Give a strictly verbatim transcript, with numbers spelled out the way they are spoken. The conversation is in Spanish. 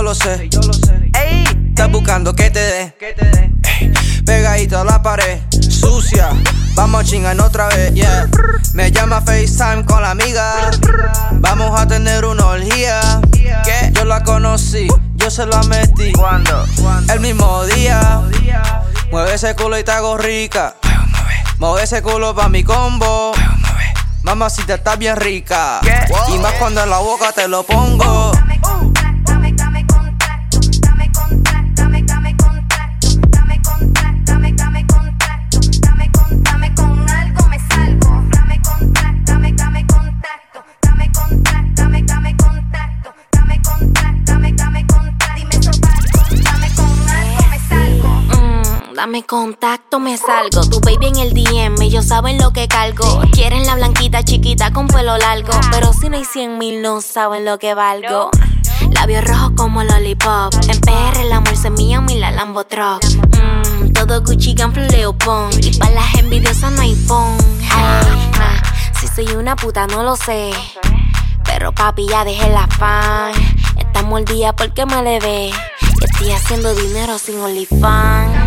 lo sé. Ey, estás buscando que te dé. Ey, pegadito a la pared, sucia. Vamos a chingar otra vez, yeah. Me llama FaceTime con la amiga. Vamos a tener una orgía. Que yo la conocí, yo se la metí. ¿Cuándo? El mismo día. Mueve ese culo y te hago rica. Mueve ese culo pa' mi combo. Mamacita, estás bien rica. ¿Qué? Y más cuando en la boca te lo pongo. Dame contacto, dame, dame contacto, dame contacto, dame, dame contacto, dame contacto, dame, dame contacto, dame con, dame con algo me salgo. Dame contacto, dame, dame contacto, dame contacto, dame, dame contacto, dame contacto, dame, dame contacto. Dime eso algo, dame con algo me salgo. Mm, dame contacto, me salgo. Tu baby en el D M, ellos saben lo que cargo. Quieren la blanquita chiquita con pelo largo, pero si no hay cien mil no saben lo que valgo. Labios rojos como lollipop. En P R el amor se mío, mi la Lambo Truck. Mm, todo Gucci, Ganflo, Leopon. Y pa' las envidiosas no hay pon. Hey, nah, si soy una puta no lo sé, pero papi ya dejé la fan. Está mordida porque me le ve. Estoy haciendo dinero sin OnlyFans.